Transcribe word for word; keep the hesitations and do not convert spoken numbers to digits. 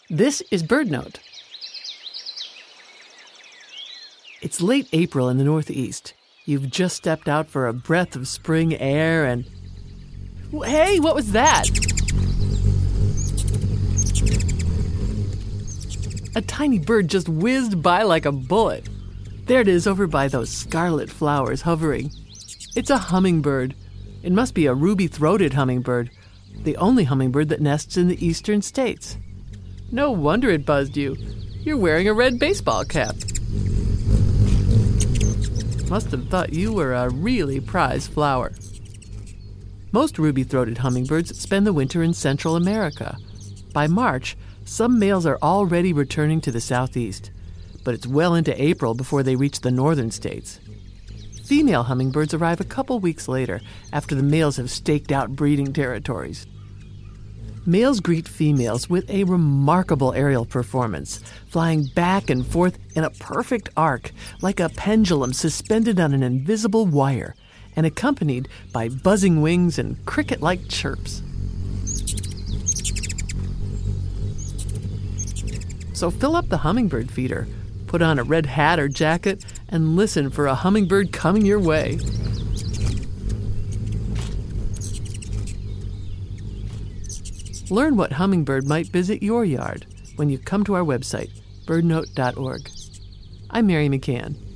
This is BirdNote. It's late April in the Northeast. You've just stepped out for a breath of spring air and... Hey, what was that? A tiny bird just whizzed by like a bullet. There it is over by those scarlet flowers hovering. It's a hummingbird. It must be a ruby-throated hummingbird, the only hummingbird that nests in the eastern states. No wonder it buzzed you. You're wearing a red baseball cap. Must have thought you were a really prized flower. Most ruby-throated hummingbirds spend the winter in Central America. By March, some males are already returning to the southeast, but it's well into April before they reach the northern states. Female hummingbirds arrive a couple weeks later, after the males have staked out breeding territories. Males greet females with a remarkable aerial performance, flying back and forth in a perfect arc, like a pendulum suspended on an invisible wire, and accompanied by buzzing wings and cricket-like chirps. So fill up the hummingbird feeder, put on a red hat or jacket, and listen for a hummingbird coming your way. Learn what hummingbird might visit your yard when you come to our website, bird note dot org. I'm Mary McCann.